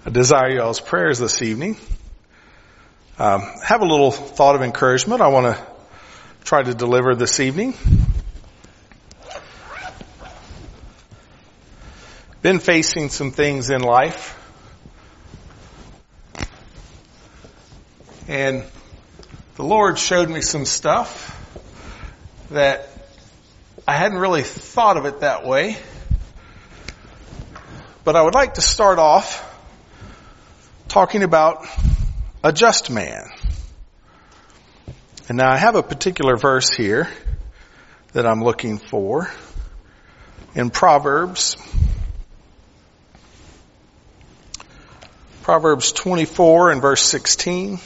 I desire y'all's prayers this evening. Have a little thought of encouragement I want to try to deliver this evening. Been facing some things in life. And the Lord showed me some stuff that I hadn't really thought of it that way. But I would like to start off talking about a just man. And now I have a particular verse here that I'm looking for in Proverbs 24 and verse 16.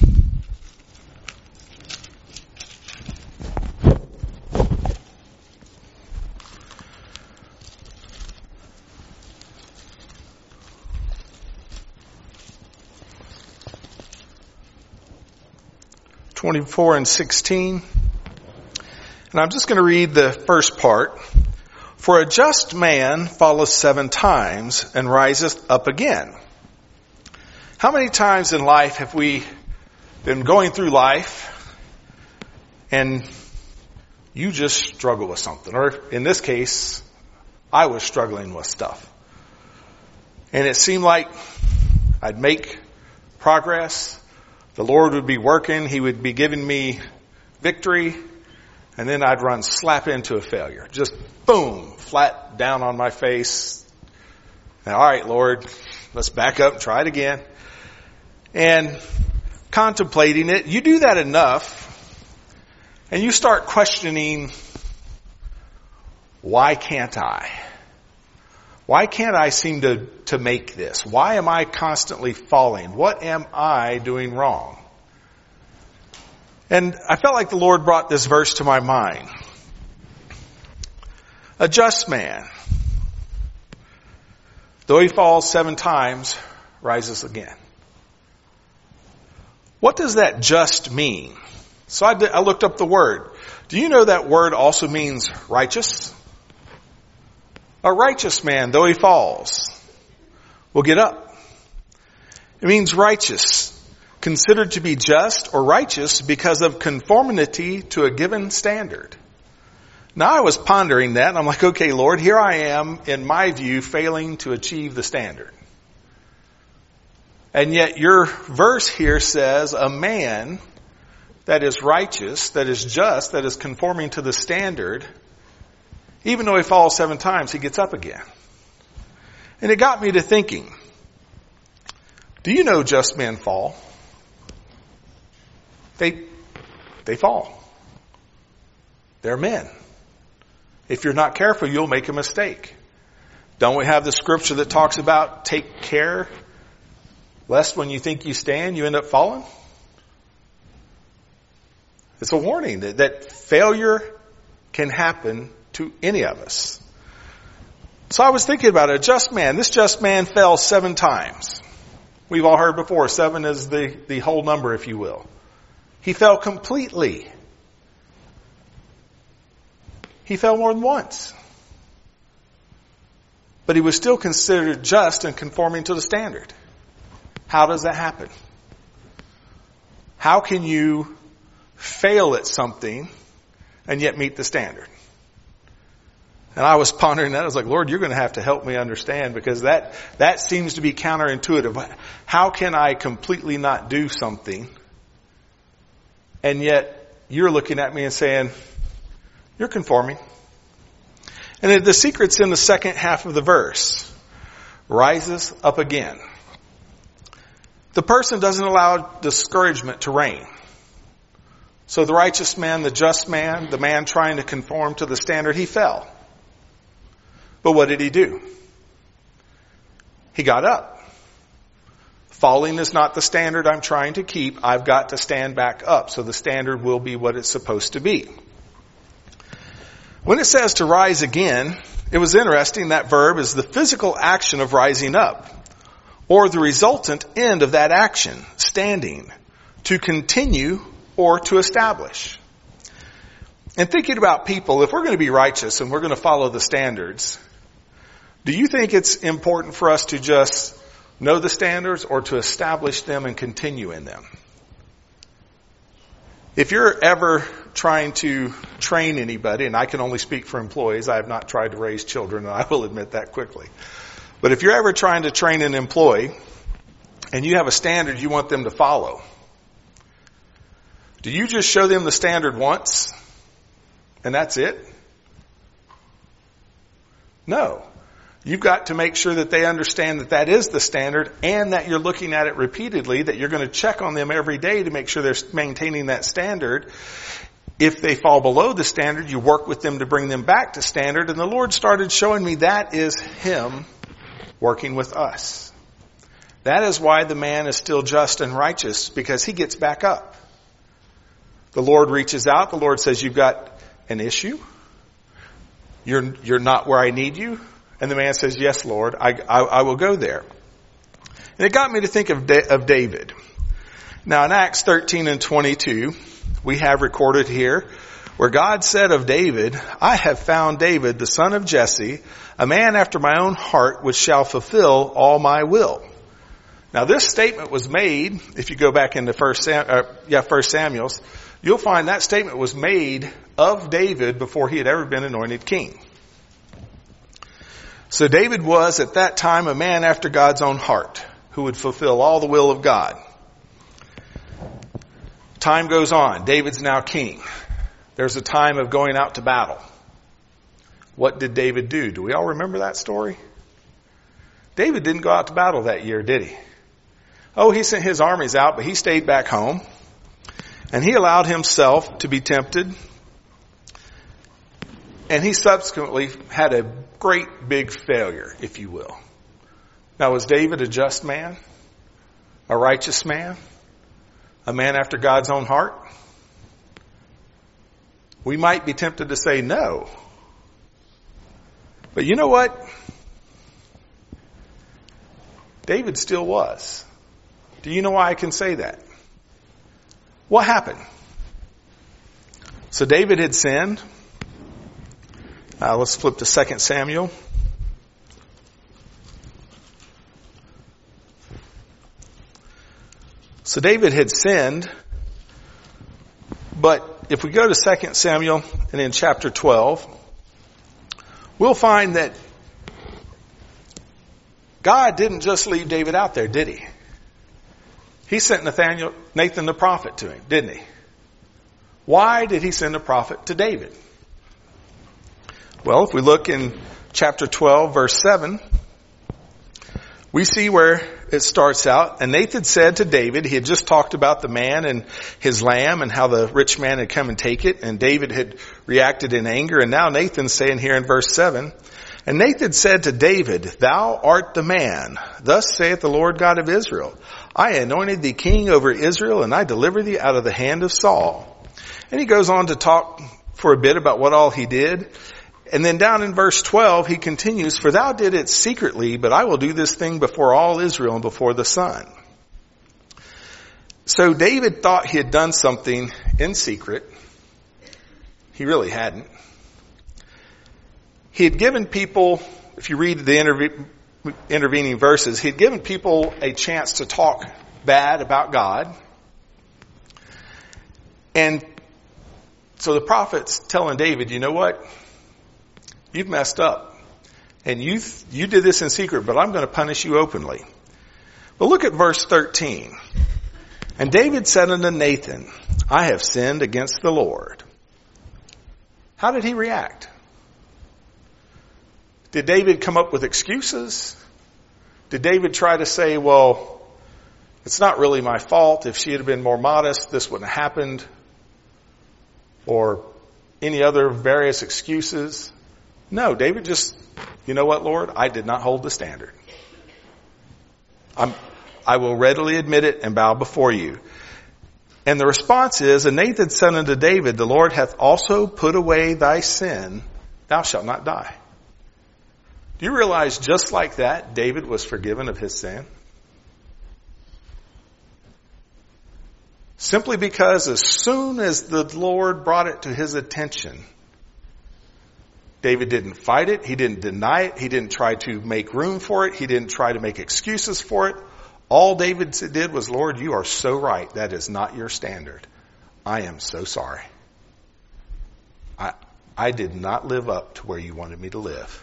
(24 and 16). And I'm just going to read the first part. For a just man falleth 7 times and riseth up again. How many times in life have we been going through life and you just struggle with something? Or in this case, I was struggling with stuff. And it seemed like I'd make progress. The Lord would be working. He would be giving me victory. And then I'd run slap into a failure. Just boom, flat down on my face. And, all right, Lord, let's back up and try it again. And contemplating it, you do that enough and you start questioning, why can't I? Why can't I seem to make this? Why am I constantly falling? What am I doing wrong? And I felt like the Lord brought this verse to my mind. A just man, though he falls 7 times, rises again. What does that just mean? So I looked up the word. Do you know that word also means righteous? A righteous man, though he falls, will get up. It means righteous, considered to be just or righteous because of conformity to a given standard. Now I was pondering that and I'm like, okay, Lord, here I am, in my view, failing to achieve the standard. And yet your verse here says a man that is righteous, that is just, that is conforming to the standard, even though he falls 7 times, he gets up again. And it got me to thinking, do you know just men fall? They fall. They're men. If you're not careful, you'll make a mistake. Don't we have the scripture that talks about take care lest when you think you stand, you end up falling? It's a warning that failure can happen to any of us. So I was thinking about it. A just man. This just man fell 7 times. We've all heard before, 7 is the whole number, if you will. He fell completely. He fell more than once. But he was still considered just and conforming to the standard. How does that happen? How can you fail at something and yet meet the standard? And I was pondering that. I was like, Lord, you're going to have to help me understand, because that seems to be counterintuitive. How can I completely not do something and yet you're looking at me and saying, you're conforming? And the secret's in the second half of the verse. Rises up again. The person doesn't allow discouragement to reign. So the righteous man, the just man, the man trying to conform to the standard, he fell. But what did he do? He got up. Falling is not the standard I'm trying to keep. I've got to stand back up. So the standard will be what it's supposed to be. When it says to rise again, it was interesting. That verb is the physical action of rising up, or the resultant end of that action, standing, to continue or to establish. And thinking about people, if we're going to be righteous and we're going to follow the standards, do you think it's important for us to just know the standards or to establish them and continue in them. If you're ever trying to train anybody, and I can only speak for employees, I have not tried to raise children, and I will admit that quickly. But if you're ever trying to train an employee and you have a standard you want them to follow, do you just show them the standard once and that's it? No. You've got to make sure that they understand that that is the standard and that you're looking at it repeatedly, that you're going to check on them every day to make sure they're maintaining that standard. If they fall below the standard, you work with them to bring them back to standard. And the Lord started showing me that is Him working with us. That is why the man is still just and righteous, because he gets back up. The Lord reaches out. The Lord says, you've got an issue. You're not where I need you. And the man says, yes, Lord, I will go there. And it got me to think of David. Now in Acts 13 and 22, we have recorded here where God said of David, I have found David, the son of Jesse, a man after my own heart, which shall fulfill all my will. Now this statement was made, if you go back into 1 Samuel, you'll find that statement was made of David before he had ever been anointed king. So David was at that time a man after God's own heart, who would fulfill all the will of God. Time goes on. David's now king. There's a time of going out to battle. What did David do? Do we all remember that story? David didn't go out to battle that year, did he? Oh, he sent his armies out, but he stayed back home. And he allowed himself to be tempted. And he subsequently had a great big failure, if you will. Now, was David a just man? A righteous man? A man after God's own heart? We might be tempted to say no. But you know what? David still was. Do you know why I can say that? What happened? So David had sinned. Let's flip to 2 Samuel. So David had sinned, but if we go to 2 Samuel and in chapter 12, we'll find that God didn't just leave David out there, did He? He sent Nathan the prophet to him, didn't He? Why did He send a prophet to David? Well, if we look in chapter 12, verse 7, we see where it starts out. And Nathan said to David, he had just talked about the man and his lamb and how the rich man had come and take it. And David had reacted in anger. And now Nathan's saying here in verse 7, and Nathan said to David, thou art the man. Thus saith the Lord God of Israel, I anointed thee king over Israel, and I delivered thee out of the hand of Saul. And he goes on to talk for a bit about what all he did. And then down in verse 12, he continues, for thou did it secretly, but I will do this thing before all Israel and before the sun. So David thought he had done something in secret. He really hadn't. He had given people, if you read the intervening verses, he had given people a chance to talk bad about God. And so the prophet's telling David, you know what? You've messed up. And you did this in secret, but I'm going to punish you openly. But look at verse 13. And David said unto Nathan, I have sinned against the Lord. How did he react? Did David come up with excuses? Did David try to say, well, it's not really my fault. If she had been more modest, this wouldn't have happened? Or any other various excuses? No, David just, you know what, Lord? I did not hold the standard. I will readily admit it and bow before you. And the response is, and Nathan said unto David, the Lord hath also put away thy sin. Thou shalt not die. Do you realize just like that, David was forgiven of his sin? Simply because as soon as the Lord brought it to his attention, David didn't fight it. He didn't deny it. He didn't try to make room for it. He didn't try to make excuses for it. All David did was, Lord, you are so right. That is not your standard. I am so sorry. I did not live up to where you wanted me to live.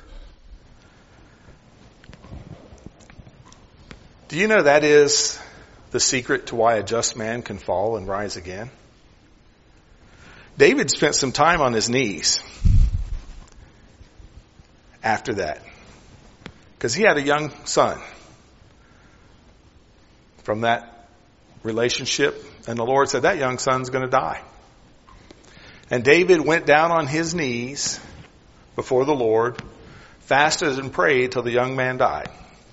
Do you know that is the secret to why a just man can fall and rise again? David spent some time on his knees after that, because he had a young son from that relationship, and the Lord said that young son's going to die. And David went down on his knees before the Lord, fasted and prayed till the young man died.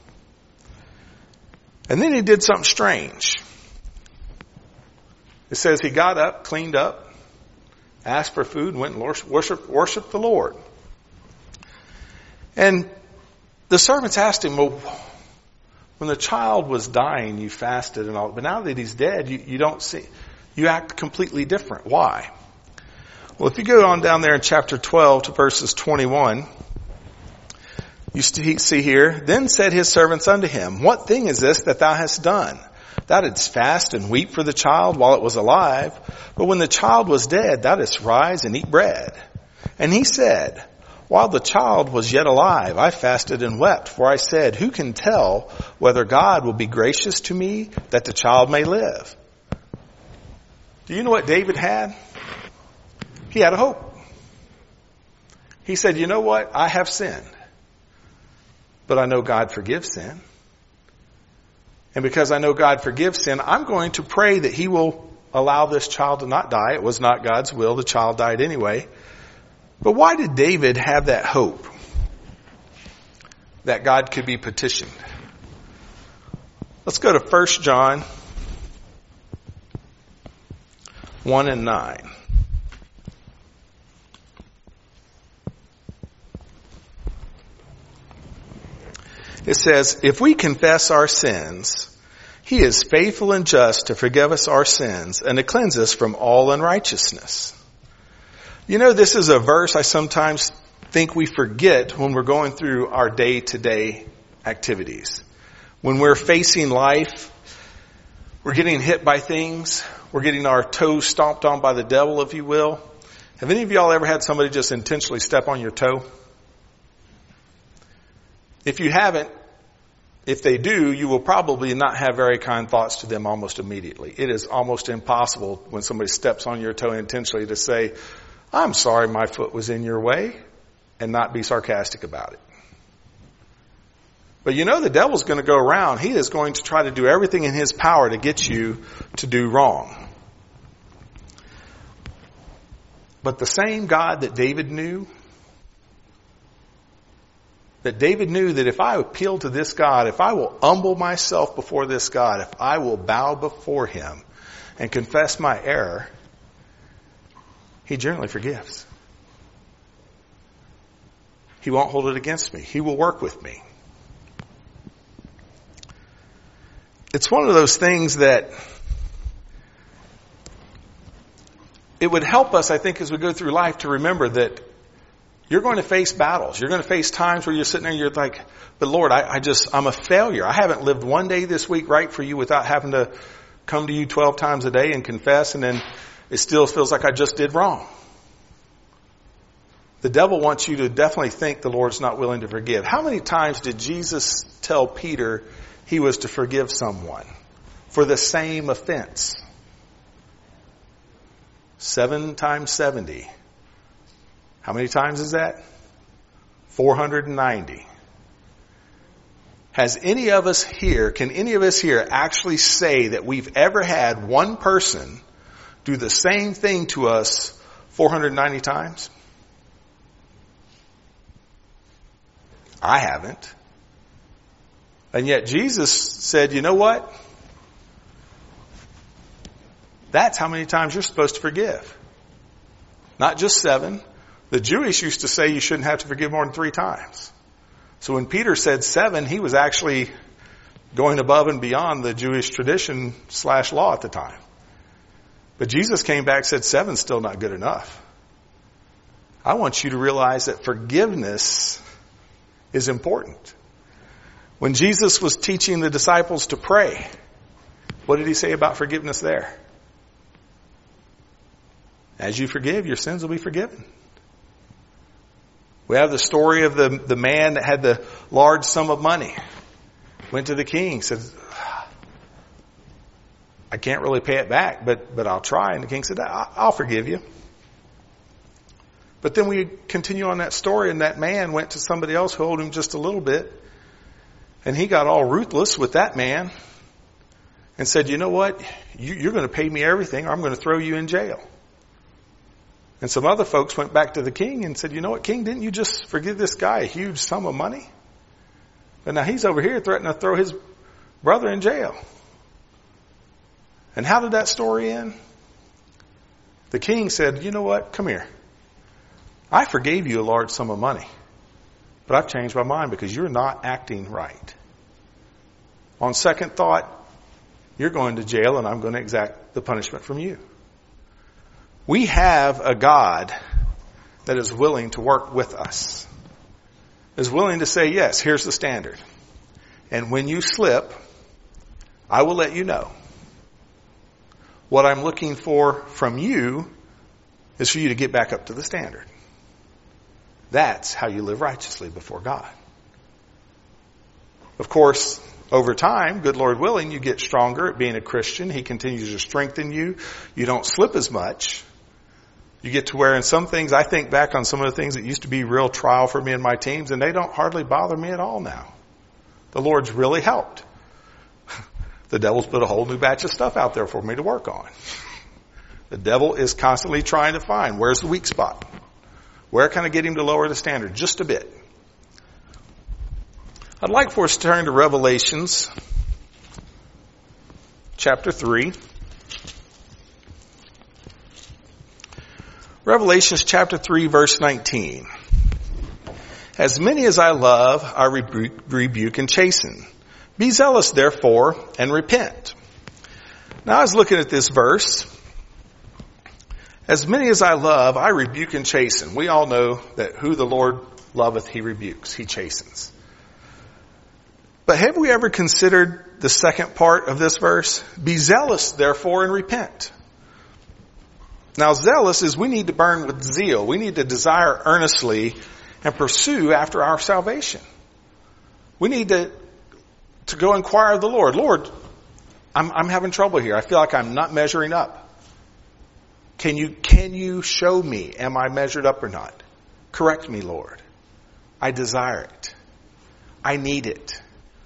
And then he did something strange. It says he got up, cleaned up, asked for food, and went and worshiped the Lord. And the servants asked him, well, when the child was dying, you fasted and all, but now that he's dead, you act completely different. Why? Well, if you go on down there in chapter 12 to verses 21, you see here, then said his servants unto him, what thing is this that thou hast done? Thou didst fast and weep for the child while it was alive, but when the child was dead, thou didst rise and eat bread. And he said, while the child was yet alive, I fasted and wept, for I said, who can tell whether God will be gracious to me that the child may live? Do you know what David had? He had a hope. He said, you know what? I have sinned, but I know God forgives sin. And because I know God forgives sin, I'm going to pray that he will allow this child to not die. It was not God's will. The child died anyway. But why did David have that hope that God could be petitioned? Let's go to 1 John 1 and 9. It says, if we confess our sins, he is faithful and just to forgive us our sins and to cleanse us from all unrighteousness. You know, this is a verse I sometimes think we forget when we're going through our day-to-day activities. When we're facing life, we're getting hit by things, we're getting our toes stomped on by the devil, if you will. Have any of y'all ever had somebody just intentionally step on your toe? If you haven't, if they do, you will probably not have very kind thoughts to them almost immediately. It is almost impossible when somebody steps on your toe intentionally to say, I'm sorry my foot was in your way, and not be sarcastic about it. But you know the devil's going to go around. He is going to try to do everything in his power to get you to do wrong. But the same God that David knew that if I appeal to this God, if I will humble myself before this God, if I will bow before him and confess my error, he generally forgives. He won't hold it against me. He will work with me. It's one of those things that it would help us, I think, as we go through life to remember that you're going to face battles. You're going to face times where you're sitting there and you're like, but Lord, I'm a failure. I haven't lived one day this week right for you without having to come to you 12 times a day and confess, and then it still feels like I just did wrong. The devil wants you to definitely think the Lord's not willing to forgive. How many times did Jesus tell Peter he was to forgive someone for the same offense? 7 times 70. How many times is that? 490. Can any of us here actually say that we've ever had one person do the same thing to us 490 times? I haven't. And yet Jesus said, you know what? That's how many times you're supposed to forgive. Not just 7. The Jewish used to say you shouldn't have to forgive more than 3 times. So when Peter said 7, he was actually going above and beyond the Jewish tradition / law at the time. But Jesus came back and said 7's still not good enough. I want you to realize that forgiveness is important. When Jesus was teaching the disciples to pray, what did he say about forgiveness there? As you forgive, your sins will be forgiven. We have the story of the man that had the large sum of money. Went to the king, said, I can't really pay it back, but I'll try. And the king said, I'll forgive you. But then we continue on that story, and that man went to somebody else who owed him just a little bit. And he got all ruthless with that man and said, you know what? You're going to pay me everything, or I'm going to throw you in jail. And some other folks went back to the king and said, you know what, king, didn't you just forgive this guy a huge sum of money? But now he's over here threatening to throw his brother in jail. And how did that story end? The king said, you know what, come here. I forgave you a large sum of money, but I've changed my mind because you're not acting right. On second thought, you're going to jail and I'm going to exact the punishment from you. We have a God that is willing to work with us, is willing to say, yes, here's the standard. And when you slip, I will let you know. What I'm looking for from you is for you to get back up to the standard. That's how you live righteously before God. Of course, over time, good Lord willing, you get stronger at being a Christian. He continues to strengthen you. You don't slip as much. You get to where in some things, I think back on some of the things that used to be real trial for me and my teams, and they don't hardly bother me at all now. The Lord's really helped. The devil's put a whole new batch of stuff out there for me to work on. The devil is constantly trying to find, where's the weak spot? Where can I get him to lower the standard just a bit? I'd like for us to turn to Revelations chapter 3. Revelations chapter 3, verse 19. As many as I love, I rebuke and chasten. Be zealous, therefore, and repent. Now, I was looking at this verse. As many as I love, I rebuke and chasten. We all know that who the Lord loveth, he rebukes, he chastens. But have we ever considered the second part of this verse? Be zealous, therefore, and repent. Now, zealous is we need to burn with zeal. We need to desire earnestly and pursue after our salvation. We need to go inquire of the Lord. Lord, I'm having trouble here. I feel like I'm not measuring up. Can you show me, am I measured up or not? Correct me, Lord. I desire it. I need it.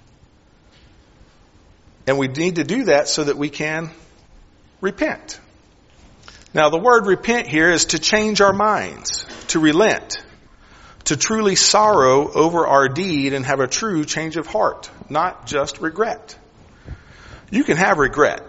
And we need to do that so that we can repent. Now, the word repent here is to change our minds, to relent, to truly sorrow over our deed and have a true change of heart, not just regret. You can have regret.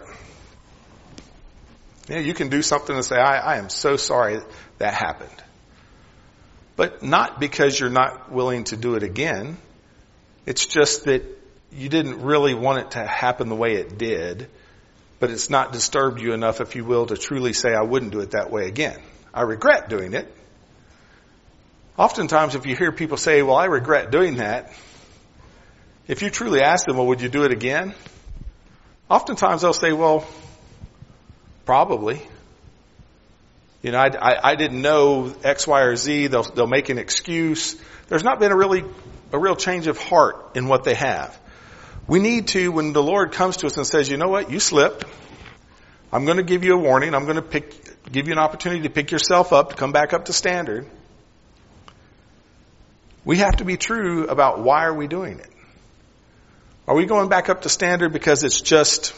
Yeah, you can do something and say, I am so sorry that happened. But not because you're not willing to do it again. It's just that you didn't really want it to happen the way it did. But it's not disturbed you enough, if you will, to truly say, I wouldn't do it that way again. I regret doing it. Oftentimes, if you hear people say, well, I regret doing that, if you truly ask them, well, would you do it again? Oftentimes they'll say, well, probably. You know, I didn't know X, Y, or Z. They'll make an excuse. There's not been a real change of heart in what they have. We need to, when the Lord comes to us and says, you know what, you slipped. I'm going to give you a warning. I'm going to give you an opportunity to pick yourself up, to come back up to standard. We have to be true about why are we doing it. Are we going back up to standard because it's just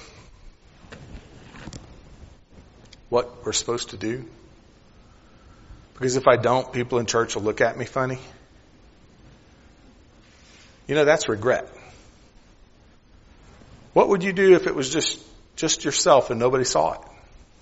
what we're supposed to do? Because if I don't, people in church will look at me funny. You know, that's regret. What would you do if it was just yourself and nobody saw it?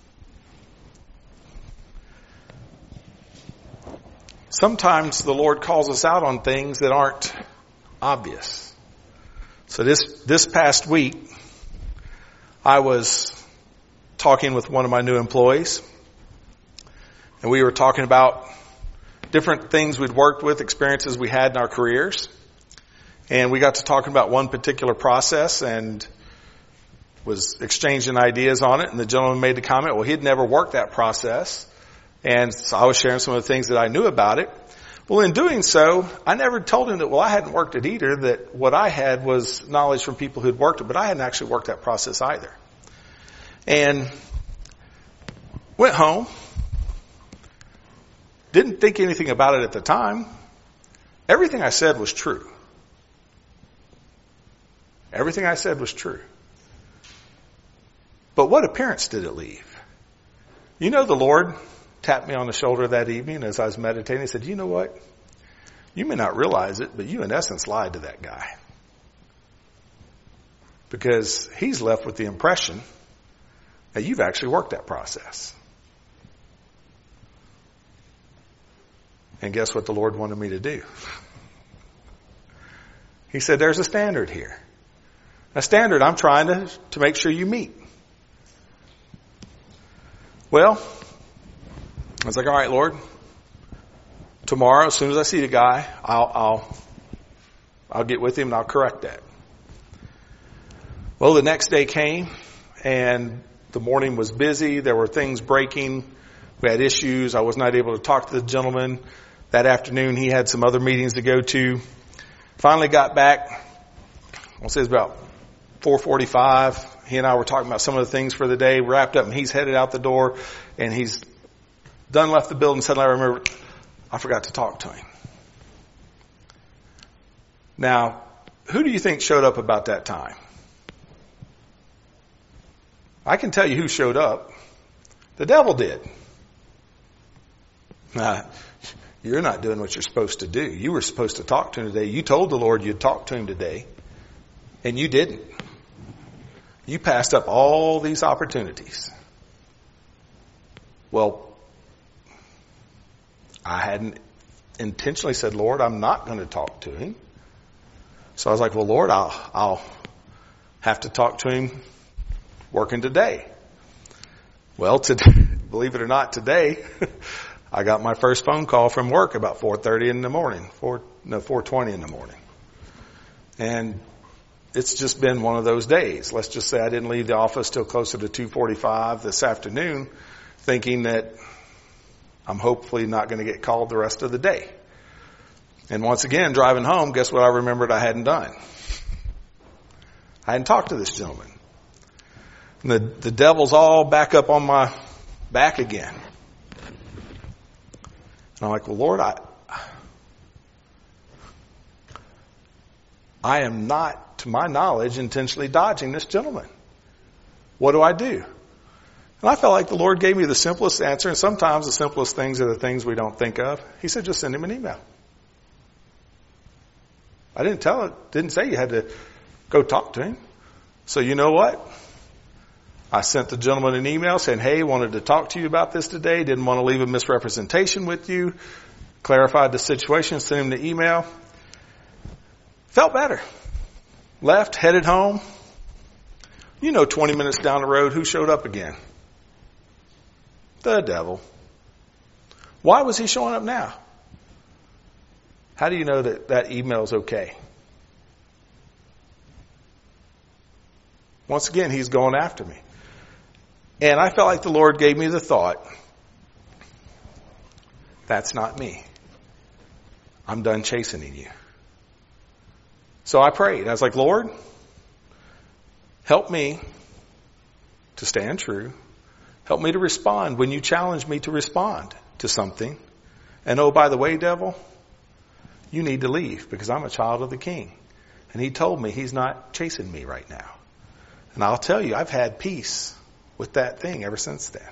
Sometimes the Lord calls us out on things that aren't obvious. So this past week, I was talking with one of my new employees, and we were talking about different things we'd worked with, experiences we had in our careers. And we got to talking about one particular process and was exchanging ideas on it. And the gentleman made the comment, well, he'd never worked that process. And so I was sharing some of the things that I knew about it. Well, in doing so, I never told him that, well, I hadn't worked it either, that what I had was knowledge from people who'd worked it, but I hadn't actually worked that process either. And went home. Didn't think anything about it at the time. Everything I said was true. Everything I said was true. But what appearance did it leave? You know, the Lord tapped me on the shoulder that evening as I was meditating. He said, you know what? You may not realize it, but you in essence lied to that guy. Because he's left with the impression that you've actually worked that process. And guess what the Lord wanted me to do? He said, there's a standard here. A standard I'm trying to make sure you meet. Well, I was like, all right, Lord, tomorrow, as soon as I see the guy, I'll get with him and I'll correct that. Well, the next day came and the morning was busy. There were things breaking. We had issues. I was not able to talk to the gentleman. That afternoon, he had some other meetings to go to. Finally got back. I'll say it's about 4:45. He and I were talking about some of the things for the day. Wrapped up, and he's headed out the door. And he's done left the building. Suddenly, I remember I forgot to talk to him. Now, who do you think showed up about that time? I can tell you who showed up. The devil did. You're not doing what you're supposed to do. You were supposed to talk to him today. You told the Lord you'd talk to him today, and you didn't. You passed up all these opportunities. Well, I hadn't intentionally said, Lord, I'm not going to talk to him. So I was like, well, Lord, I'll have to talk to him working today. Well, believe it or not, today, I got my first phone call from work about 4:30 in the morning, 4:20 in the morning. And it's just been one of those days. Let's just say I didn't leave the office till closer to 2:45 this afternoon, thinking that I'm hopefully not going to get called the rest of the day. And once again, driving home, guess what I remembered I hadn't done? I hadn't talked to this gentleman. And the devil's all back up on my back again. And I'm like, well, Lord, I am not, to my knowledge, intentionally dodging this gentleman. What do I do? And I felt like the Lord gave me the simplest answer, and sometimes the simplest things are the things we don't think of. He said, just send him an email. I didn't say you had to go talk to him. So you know what? I sent the gentleman an email saying, hey, wanted to talk to you about this today. Didn't want to leave a misrepresentation with you. Clarified the situation, sent him the email. Felt better. Left, headed home. 20 minutes down the road, who showed up again? The devil. Why was he showing up now? How do you know that email is okay? Once again, he's going after me. And I felt like the Lord gave me the thought, that's not me. I'm done chastening you. So I prayed. I was like, Lord, help me to stand true. Help me to respond when you challenge me to respond to something. And oh, by the way, devil, you need to leave because I'm a child of the King. And he told me he's not chasing me right now. And I'll tell you, I've had peace with that thing ever since then.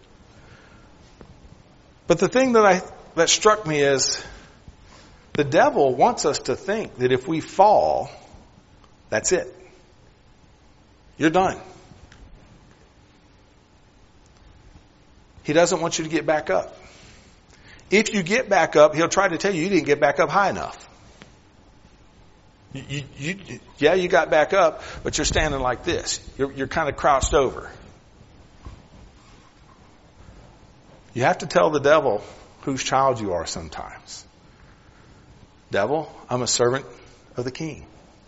But the thing that struck me is the devil wants us to think that if we fall, that's it. You're done. He doesn't want you to get back up. If you get back up, he'll try to tell you didn't get back up high enough. You got back up, but you're standing like this. You're kind of crouched over. You have to tell the devil whose child you are sometimes. Devil, I'm a servant of the King.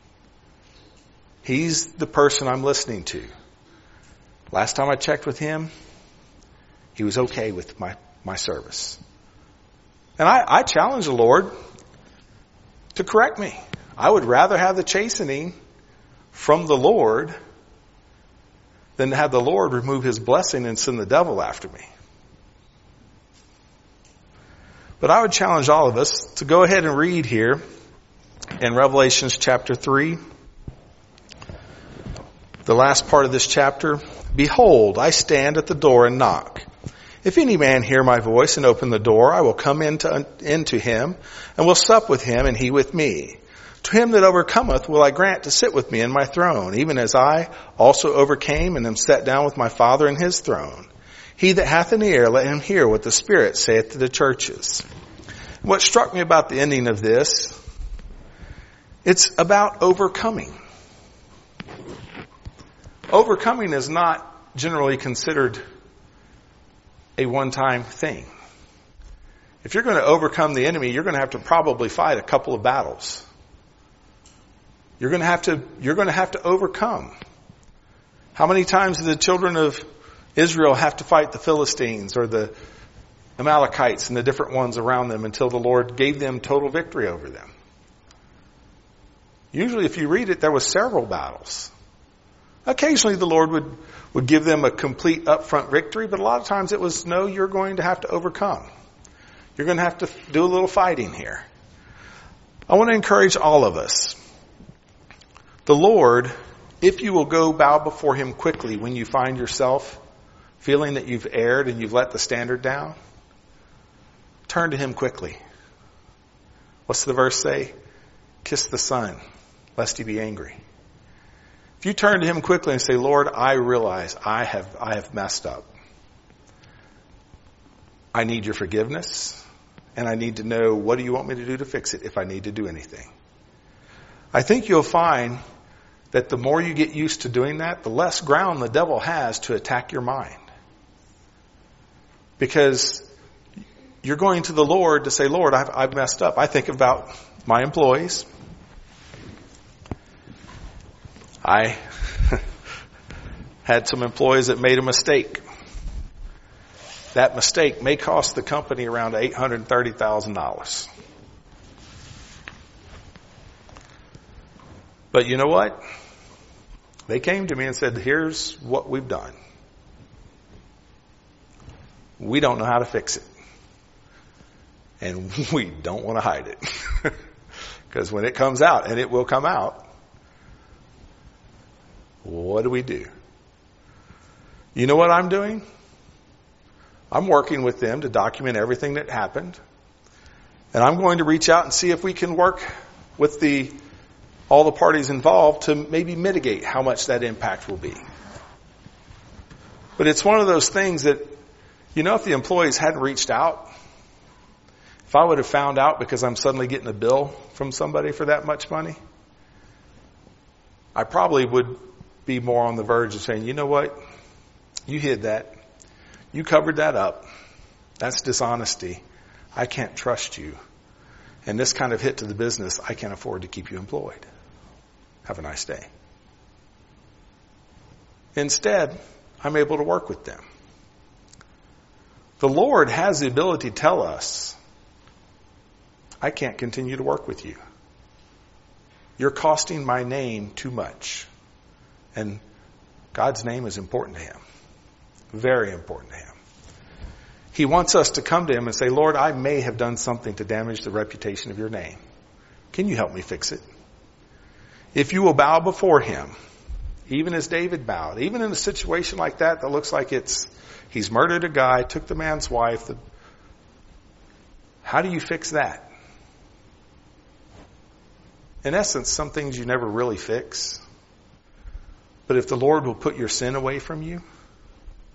He's the person I'm listening to. Last time I checked with him, he was okay with my service. And I challenge the Lord to correct me. I would rather have the chastening from the Lord than to have the Lord remove his blessing and send the devil after me. But I would challenge all of us to go ahead and read here in Revelations chapter 3, the last part of this chapter. Behold, I stand at the door and knock. If any man hear my voice and open the door, I will come into him and will sup with him and he with me. To him that overcometh will I grant to sit with me in my throne, even as I also overcame and am set down with my Father in his throne. He that hath an ear, let him hear what the Spirit saith to the churches. What struck me about the ending of this, it's about overcoming. Overcoming is not generally considered a one-time thing. If you're going to overcome the enemy, you're going to have to probably fight a couple of battles. You're going to have to overcome. How many times did the children of Israel have to fight the Philistines or the Amalekites and the different ones around them until the Lord gave them total victory over them? Usually if you read it, there was several battles. Occasionally the Lord would give them a complete upfront victory, but a lot of times it was, no, you're going to have to overcome. You're going to have to do a little fighting here. I want to encourage all of us. The Lord, if you will go bow before him quickly when you find yourself feeling that you've erred and you've let the standard down, turn to him quickly. What's the verse say? Kiss the Son, lest he be angry. If you turn to him quickly and say, Lord, I realize I have messed up. I need your forgiveness, and I need to know what do you want me to do to fix it if I need to do anything. I think you'll find that the more you get used to doing that, the less ground the devil has to attack your mind. Because you're going to the Lord to say, Lord, I've messed up. I think about my employees. I had some employees that made a mistake. That mistake may cost the company around $830,000. But you know what? They came to me and said, here's what we've done. We don't know how to fix it. And we don't want to hide it. Because when it comes out, and it will come out, what do? You know what I'm doing? I'm working with them to document everything that happened. And I'm going to reach out and see if we can work with all the parties involved to maybe mitigate how much that impact will be. But it's one of those things that, if the employees hadn't reached out, if I would have found out because I'm suddenly getting a bill from somebody for that much money, I probably would be more on the verge of saying, you know what? You hid that. You covered that up. That's dishonesty. I can't trust you. And this kind of hit to the business, I can't afford to keep you employed. Have a nice day. Instead, I'm able to work with them. The Lord has the ability to tell us, I can't continue to work with you. You're costing my name too much. And God's name is important to him. Very important to him. He wants us to come to him and say, Lord, I may have done something to damage the reputation of your name. Can you help me fix it? If you will bow before him, even as David bowed, even in a situation like that looks like he's murdered a guy, took the man's wife. How do you fix that? In essence, some things you never really fix. But if the Lord will put your sin away from you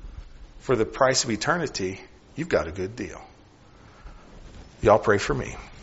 for the price of eternity, you've got a good deal. Y'all pray for me.